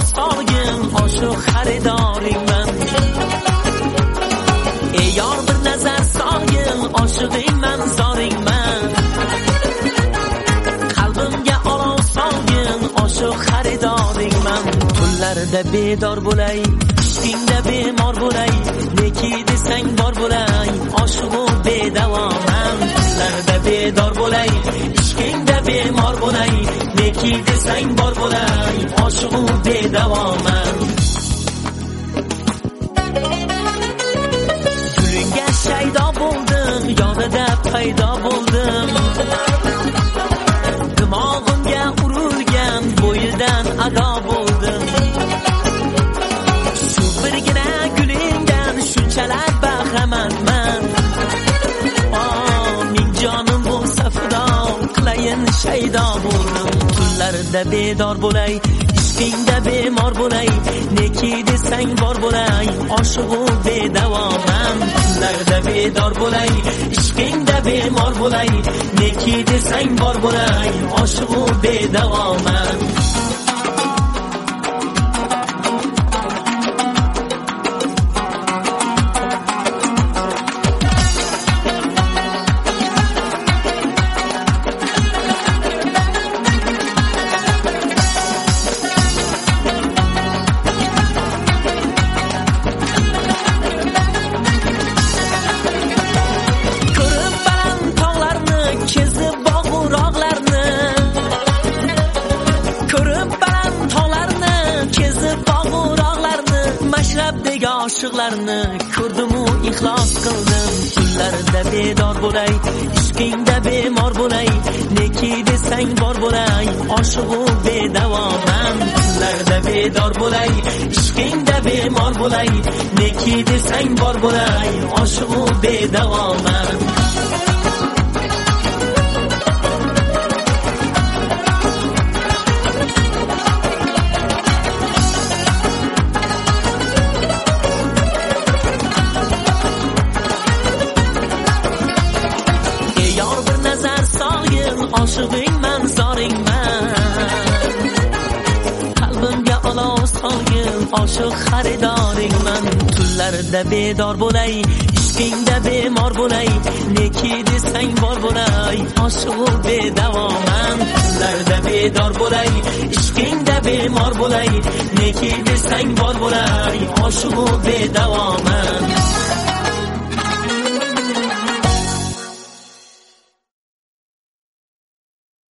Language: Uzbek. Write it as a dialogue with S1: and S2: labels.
S1: solgin oshiq xaridoring man. Ey yor bir nazar solgin oshig'ing man zoring man. Qalbimga olov solgin oshiq xaridoring man. Tunlarda bedor bo'lay, ishqingda bemor bo'lay, neki desang bor bo'lay, oshiqu bedavoman. Tunlarda bedor bo'lay, ishqingda bemor bo'lay, neki desang bor bo'lay, oshiqu bedavoman. Gulingga shaydo bo'ldim, yonida paydo bo'ldim. Dimog'imga urilgan bo'yidan ado bo'ldim. Shu birgina gulingdan shunchalar bahramandman. Ming jonim bo'lsa fido qilayin shaydo bo'ldim. Tunlarda bedor bo'lay, ishqingda bemor bo'lay, neki desang bor bo'lay, oshiqu bedavoman. Tunlarda bedor bo'lay, ishqingda bemor bo'lay, neki desang bor bo'lay, oshiqu bedavoman. Oshiqlarni ko'rdim-u ixlos qildim. Tunlarda bedor bo'lay, ishqingda bemor bo'lay, neki desang bor bo'lay, oshiqu bedavoman. Tunlarda bedor bo'lay, ishqingda bemor bo'lay, neki desang bor bo'lay, oshiqu bedavoman. Oshig'ing man zoring man. Qalbimga olov solgin oshiq xaridoring man. Tunlarda bedor bo'lay, ishqingda bemor bo'lay, neki desang bor bo'lay, oshiqu bedavoman. Tunlarda bedor bo'lay, ishqingda bemor bo'lay, neki desang bor bo'lay, oshiqu bedavoman.